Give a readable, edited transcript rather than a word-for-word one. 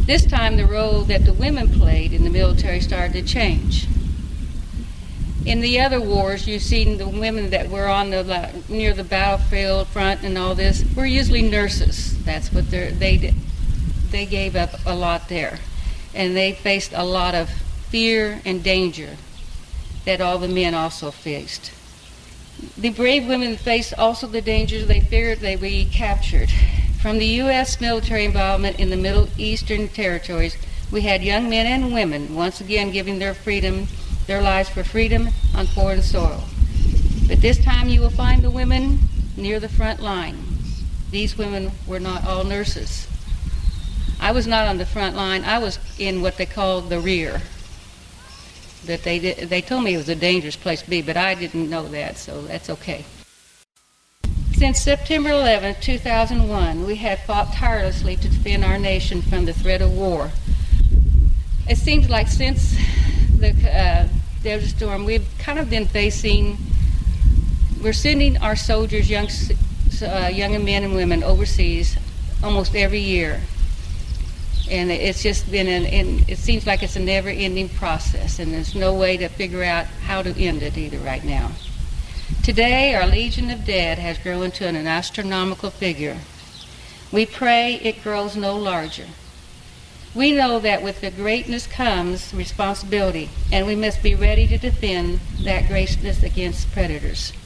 This time the role that the women played in the military started to change. In the other wars, you've seen the women that were on near the battlefield front and all this were usually nurses. That's what they did. They gave up a lot there, and they faced a lot of fear and danger that all the men also faced. The brave women faced also the dangers they feared they would be captured. From the U.S. military involvement in the Middle Eastern territories, we had young men and women once again giving their lives for freedom on foreign soil. But this time you will find the women near the front line. These women were not all nurses. I was not on the front line. I was in what they called the rear. That they told me it was a dangerous place to be, but I didn't know that, so that's okay. Since September 11, 2001, we have fought tirelessly to defend our nation from the threat of war. It seems like since the Desert Storm, we've kind of been we're sending our soldiers, young men and women overseas almost every year. And it's just been it seems like it's a never-ending process, and there's no way to figure out how to end it either right now. Today, our Legion of Dead has grown to an astronomical figure. We pray it grows no larger. We know that with the greatness comes responsibility, and we must be ready to defend that greatness against predators.